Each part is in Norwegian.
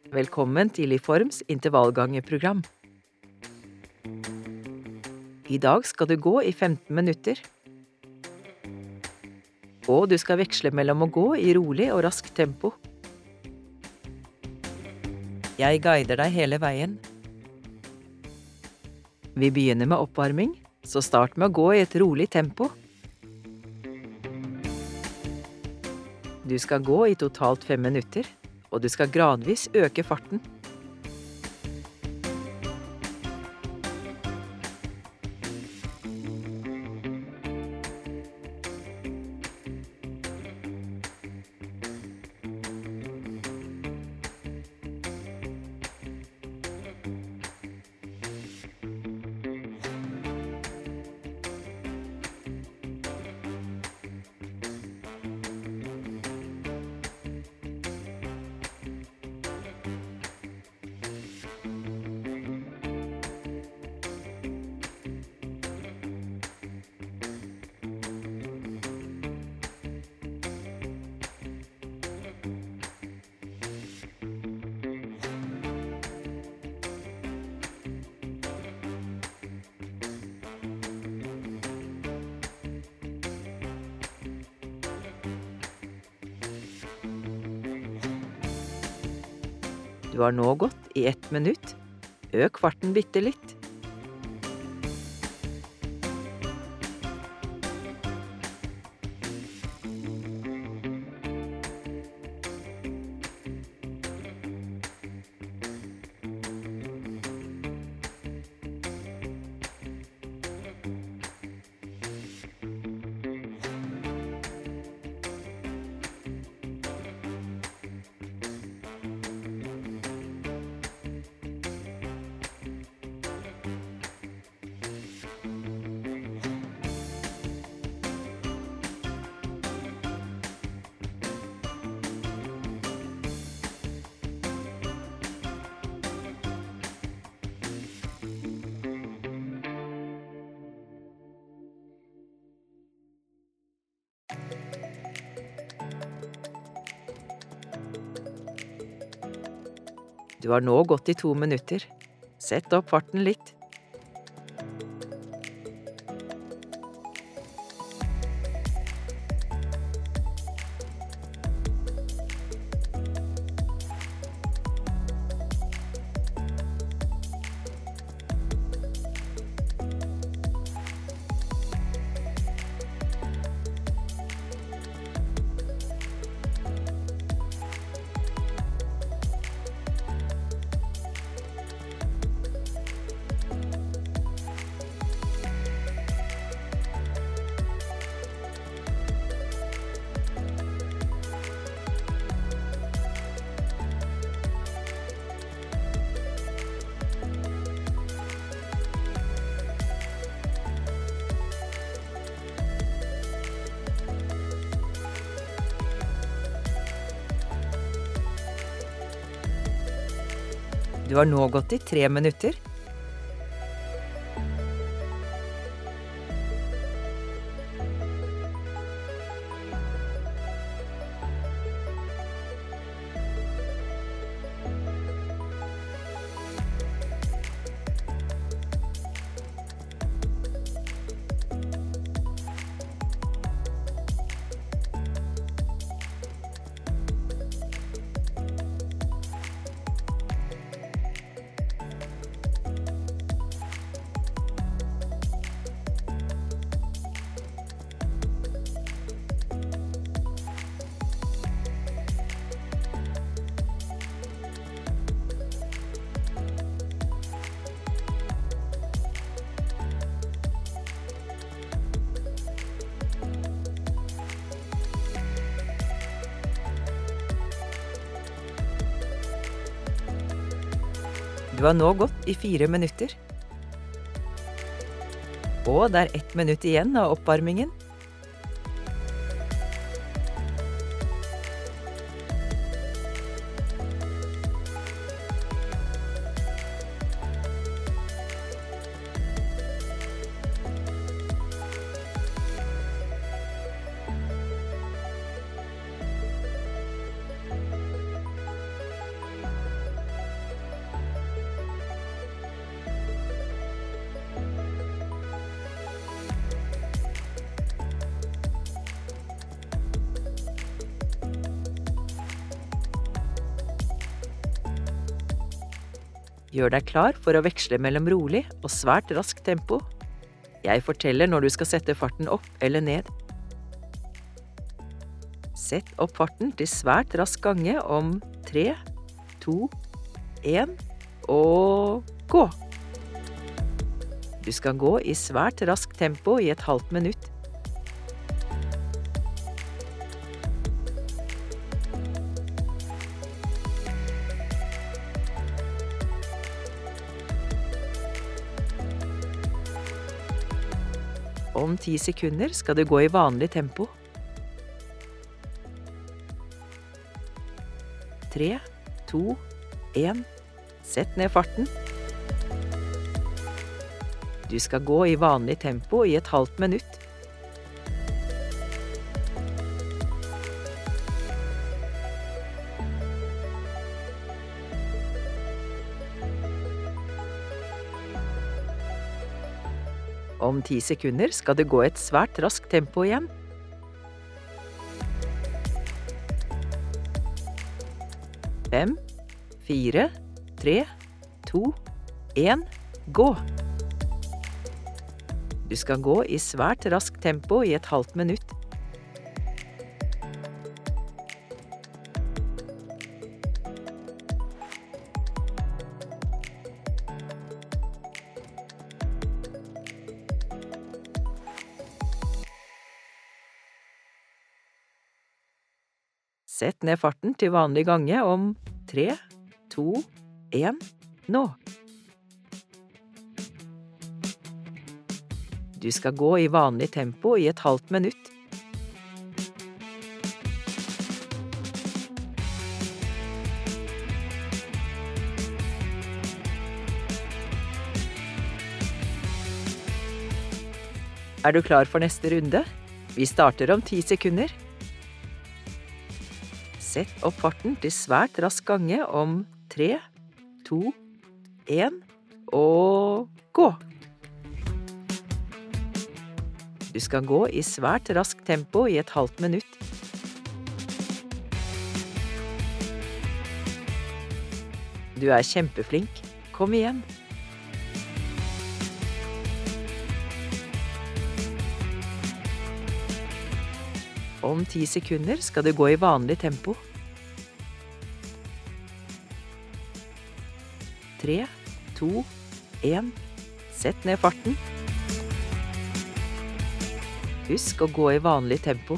Velkommen til IFORMs intervallgangeprogram. I dag skal du gå i 15 minutter. Og du skal veksle mellom å gå i rolig og raskt tempo. Jeg guider deg hele veien. Vi begynner med oppvarming, så start med å gå i et rolig tempo. Du skal gå i totalt 5 minutter, og du skal gradvis øke farten. Du har nå gått i 1 minutt. Øk farten bitte litt. Du har nå gått i 2 minutter. Sett opp farten litt. Du har nå gått i 3 minutter. Du har nå gått i 4 minutter. Og det er 1 minutt igjen av oppvarmingen. Gjør deg klar for å veksle mellom rolig og svært raskt tempo. Jeg forteller når du skal sette farten opp eller ned. Sett opp farten til svært rask gange om 3, 2, 1 og gå! Du skal gå i svært raskt tempo i et halvt minutt. Om 10 sekunder skal du gå i vanlig tempo. 3, 2, 1. Sett ned farten. Du skal gå i vanlig tempo i et halvt minutt. Om 10 sekunder skal du gå i et svært raskt tempo igjen. 5, 4, 3, 2, 1, gå! Du skal gå i svært raskt tempo i et halvt minutt. Sett ned farten til vanlig gange om 3, 2, 1, nå! Du skal gå i vanlig tempo i et halvt minutt. Er du klar for neste runde? Vi starter om 10 sekunder. Sett opp farten til svært rask gange om 3, 2, 1 og gå! Du skal gå i svært raskt tempo i et halvt minutt. Du er kjempeflink. Kom igjen! Om 10 sekunder skal du gå i vanlig tempo. 3, 2, 1. Sett ned farten. Husk å gå i vanlig tempo.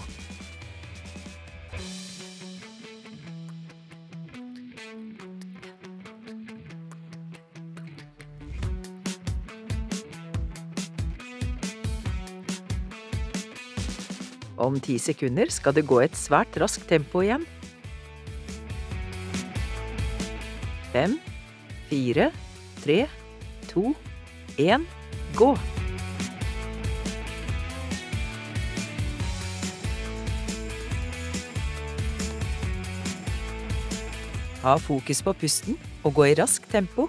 Om 10 sekunder skal du gå i et svært raskt tempo igjen. 5, 4, 3, 2, 1, gå! Ha fokus på pusten og gå i raskt tempo.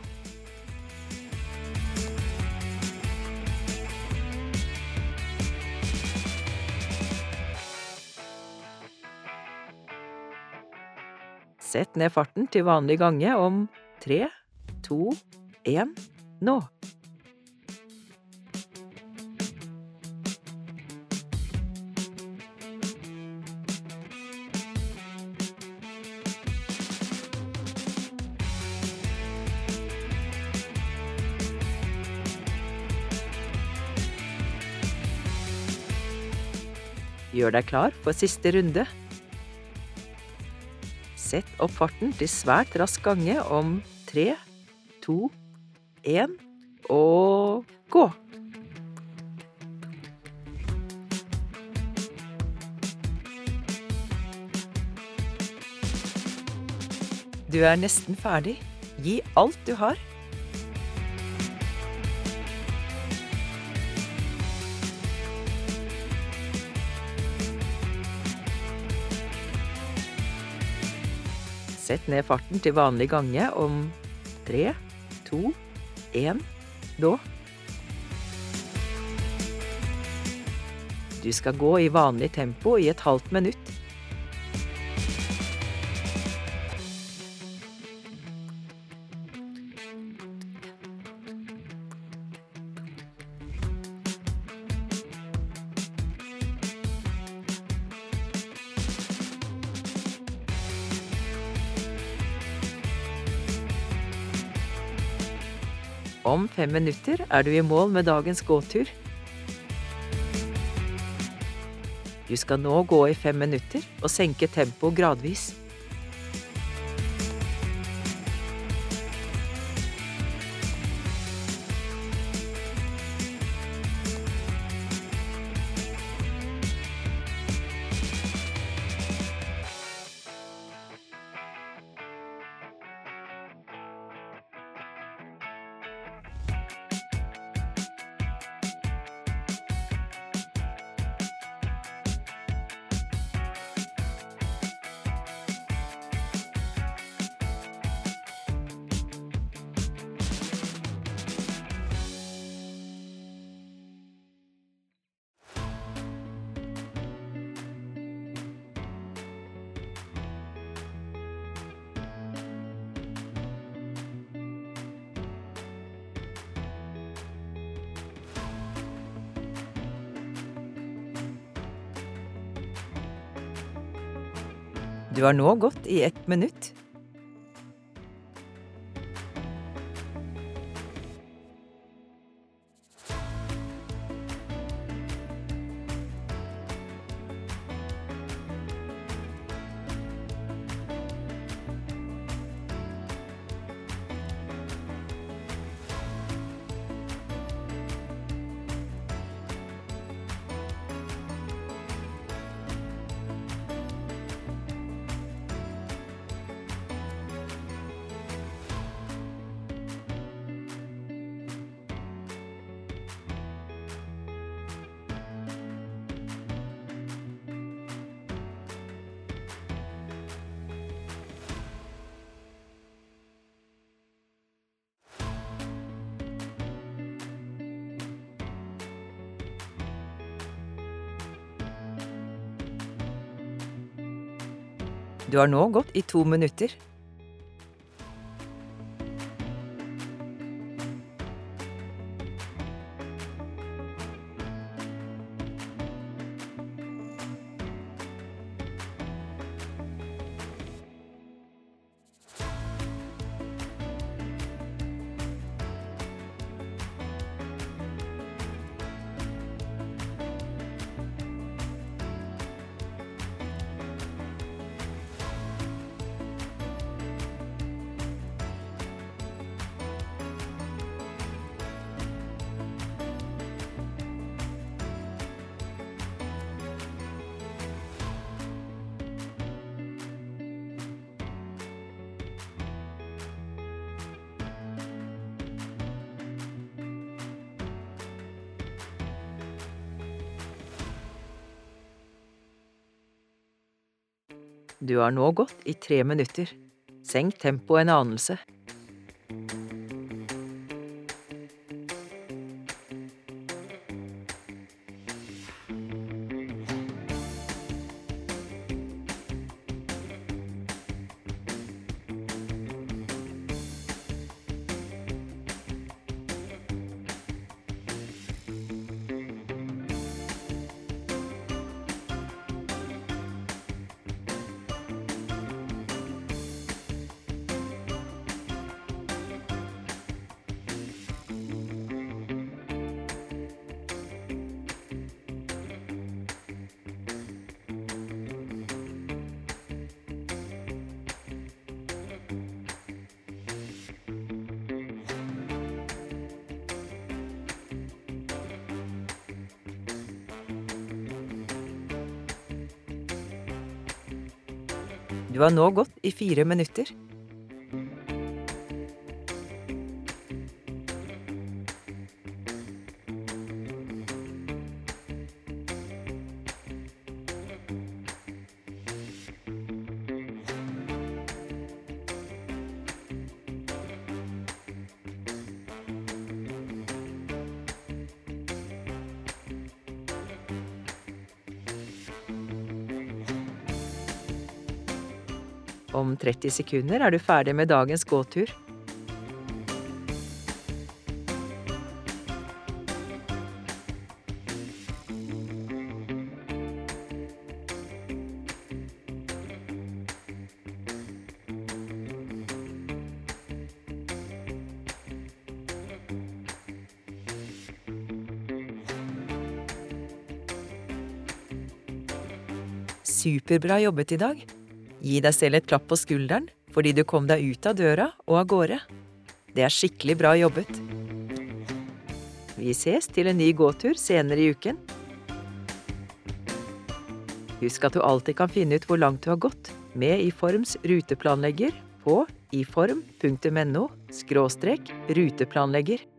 Sett ned farten til vanlig gange om 3, 2, 1, nå! Gjør deg klar for siste runde. Sett opp farten til svært rask gange om 3, 2, 1 og gå! Du er nesten ferdig. Gi alt du har. Sett ned farten til vanlig gange om 3, 2, 1, nå! Du skal gå i vanlig tempo i et halvt minutt. Om 5 minutter er du i mål med dagens gåtur. Du skal nå gå i 5 minutter og senke tempoet gradvis. Du har nå gått i 1 minutt. Du har nå gått i 2 minutter. Du har nå gått i 3 minutter. Senk tempoet en anelse. Du har nå gått i 4 minutter. Om 30 sekunder er du ferdig med dagens gåtur. superbra jobbet i dag. Gi deg selv et klapp på skulderen, fordi du kom deg ut av døra og av gårde. Det er skikkelig bra jobbet. Vi ses til en ny gåtur senere i uken. Husk at du alltid kan finne ut hvor langt du har gått med iForms ruteplanlegger på iform.no/ruteplanlegger.